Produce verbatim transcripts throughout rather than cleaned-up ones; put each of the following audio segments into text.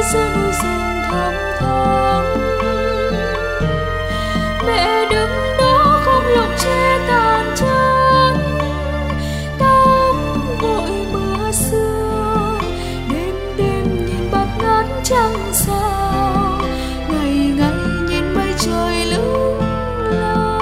giữa núi rừng thăm thoáng. Mẹ đứng đó không lộng che tàn chân, tắm gội mưa sương, đêm đêm nhìn bạt ngát trăng sao, ngày ngày nhìn mây trời lững lờ.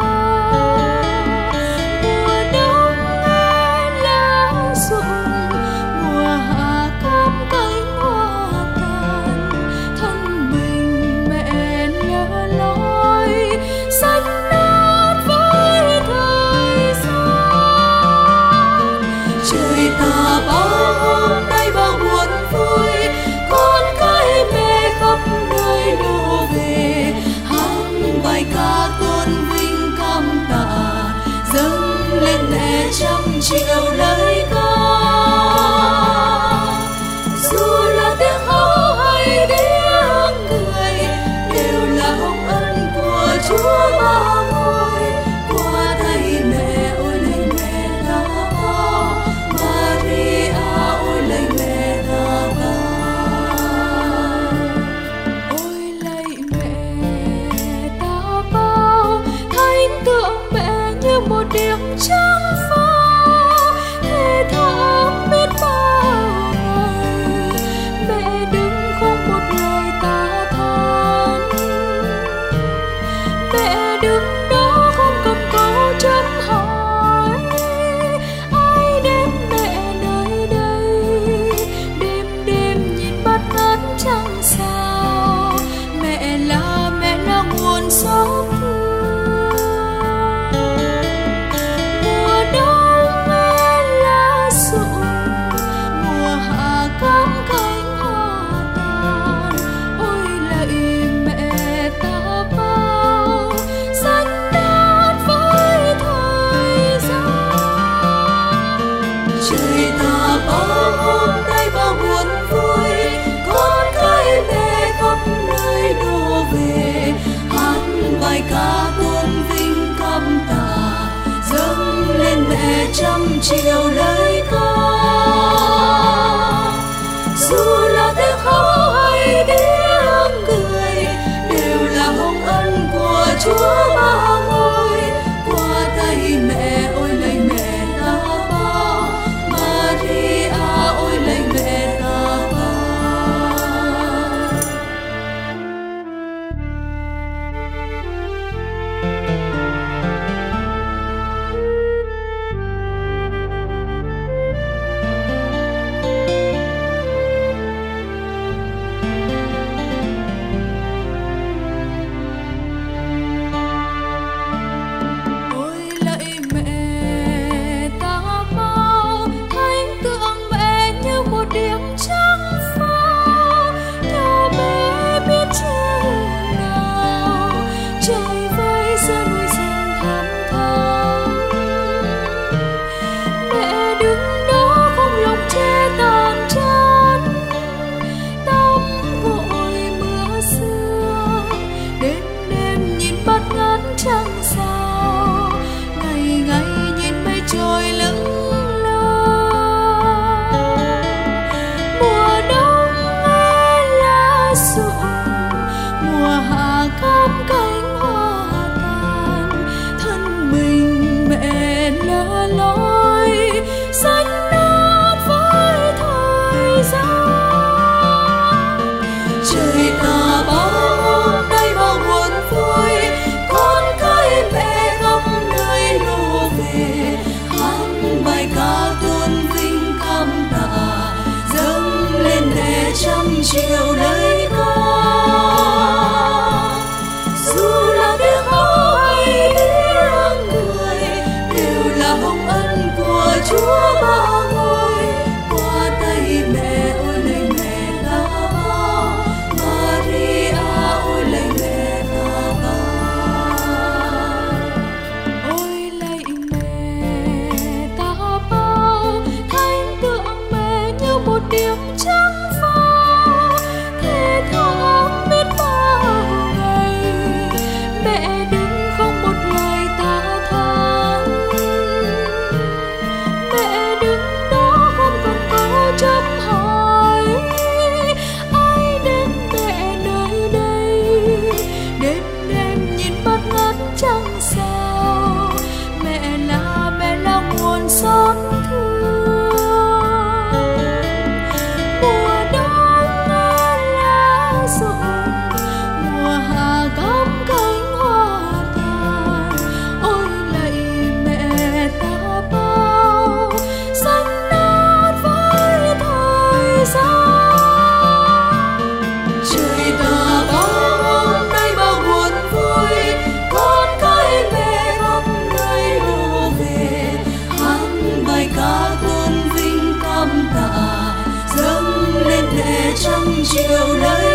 Mùa đông nghe lá rụng, mùa hạ cắm cánh hoa tàn, thân mình mẹ lẻ loi xanh nát với thời gian. Trời tà bao hôm nay bao buồn vui, con cái mẹ khắp nơi đổ về, hát bài ca tôn vinh cảm tạ, dâng lên mẹ trăm triệu lời ca. Dù là tiếng khóc hay tiếng cười, đều là hồng ân của Chúa ba ngôi. Qua đây mẹ ôi lạy mẹ ta bao, Maria ôi lạy mẹ ta bao. Ôi lạy mẹ ta bao, thánh tượng mẹ như một điểm trắng phao, thế thảm biết bao ngày. Mẹ đứng không một lời ta than, mẹ đứng đó không cần câu chấm hỏi. Ai đem mẹ nơi đây, đêm đêm nhìn bát ngát trăng sao, mẹ là mẹ là nguồn xót thương. Mùa đông nghe lá rụng, mùa hạ cắm cánh hoa tàn, ôi lạy mẹ ta bao, xanh nát với thời gian. Trời tà bao hôm nay bao buồn vui, con cái mẹ khắp nơi đổ về, hát bài ca tôn vinh cảm tạ, dâng lên mẹ trăm triệu lời ca. Dù là tiếng khóc hay tiếng cười, đều là hồng ân của Chúa ba ngôi. Qua tay mẹ ôi lạy mẹ ta bao, Maria ôi lạy mẹ ta bao. ca tôn vinh cảm tạ dâng lên để trăm triệu lời